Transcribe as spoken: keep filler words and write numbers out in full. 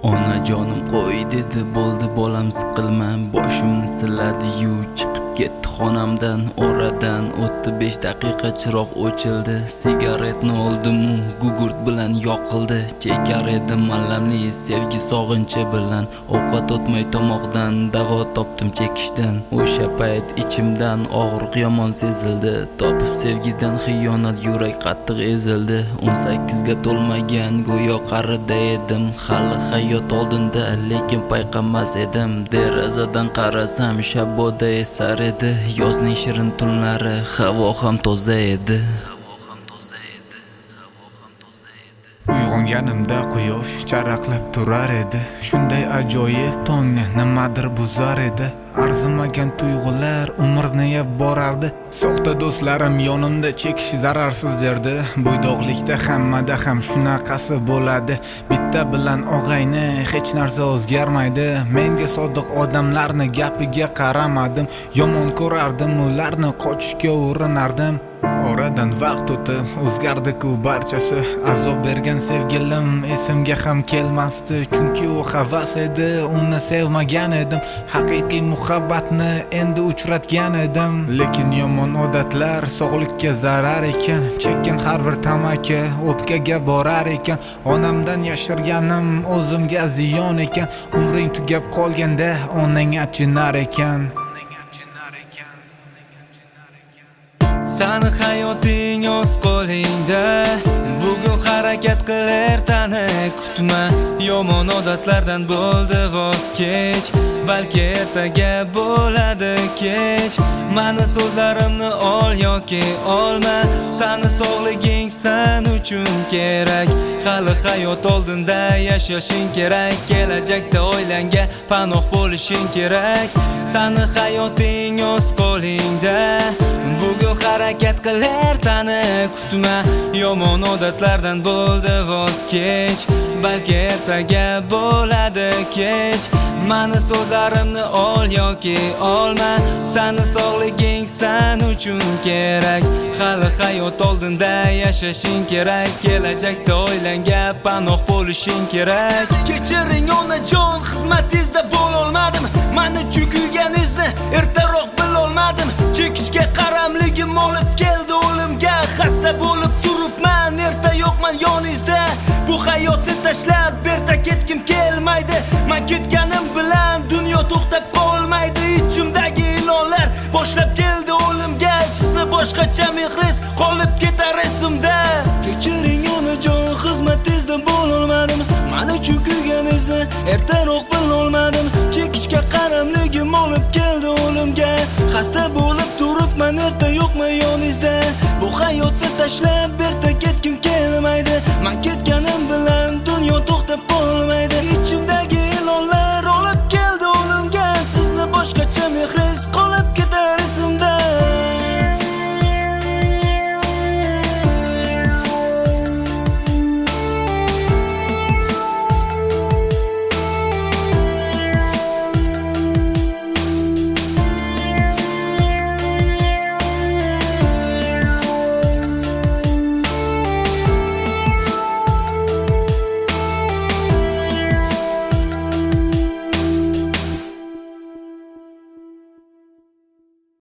Onajonim qo'y dedi, bo'ldi bolam siqilma. Boshimni siladi-yu chiqib ketdi xonamdan. Oradan o'tdi besh daqiqa, chiroq o'childi. Sigaretni oldim-u gugurt bilan yoqildi. Chekar edim alamli sevgi sog'inchi bilan. Ovqat o'tmay tomoqdan davo topdim chekishdan. O'sha payt ichimdan og'riq yomon sezildi. Topib sevgidan xiyonat, yurak qattiq ezildi. o'n sakkizga to'lmagan go'yo qarida edim. Hali hayot oldinda, lekin payqamas edim. Derazadan qarasam shaboda esar edi. Yozning shirin tunlari, havo ham toza edi. Uyg'onganimda quyosh charaqlab turar edi. Shunday ajoyib tongni nimadir buzar edi. Arzimagan tuyg'ular umrni yeb borardi. Soxta do'stlarim yonimda chekish zararsiz derdi. Bo'ydoqlikda hammada ham shunaqasi bo'ladi. Bitta bilan og'ayni hech narsa o'zgarmaydi. Menga sodiq odamlarni gapiga qaramadim. Yomon ko'rardim ularni, qochishga urinardim. Oradan vaqt o'tib o'zgardi-ku barchasi. Azob bergan sevgilim esimga ham kelmasdi. Chunki u havas edi, uni sevmagan edim. Haqiqiy muhabbatni endi uchratgan edim. Lekin yomon odatlar sog'likka zarar ekan. Chekkan har bir tamaki o'pkaga borar ekan. Onamdan yashirganim o'zimga ziyon ekan. Umring tugab qolganda onang achinar ekan. Sani hayoting o'z qo'lingda. Bugun harakat qil, ertani kutma. Yomon odatlardan bo'ldi voz kech. Balki ertaga bo'ladi kech. Mani so'zlarimni ol yoki olma. Sani sog'liging sen uchun kerak. Hali hayot oldinda yashashing kerak. Kelajakda oilangga panoh bo'lishing kerak. Sani hayoting o'z qo'lingda. Bugun harakat qil, ertani kutma. Yomon odatlardan bo'ldi voz kech. Balki ertaga bo'ladi kech. Mani so'zlarimni ol yoki olma. Sani sog'liging sen uchun kerak. Hali hayot oldinda yashashing kerak. Kelajakda oilangga panoh bo'lishing kerak. Kechiring onajon, xizmatingizda bo'lolmadim. Mani uchun kuyganingizni ertaroq bilolmadim. Chekishga qaramligim olib keldi o'limga. Xasta bo'lib turibman, erta yo'qman yoningizda. Bu hayotni tashlab berta ketkim kelmaydi. Men ketganim bilan dunyo to'xtab qolmaydi. Ichimdagi ilonlar boshlab keldi o'limga. Sizni boshqacha mehringiz qolib ketar esimda. Kechiring onajon, xizmatingizda bo'lolmadim. Men uchun kuyganingizni ertaroq bilolmadim. Chekishga qaramligim olib keldi o'limga. Xasta bo'lib turibman, erta yo'qman yoningizda. Bu hayotni tashlab berta ketkim kelmaydi. Men ketganim bilan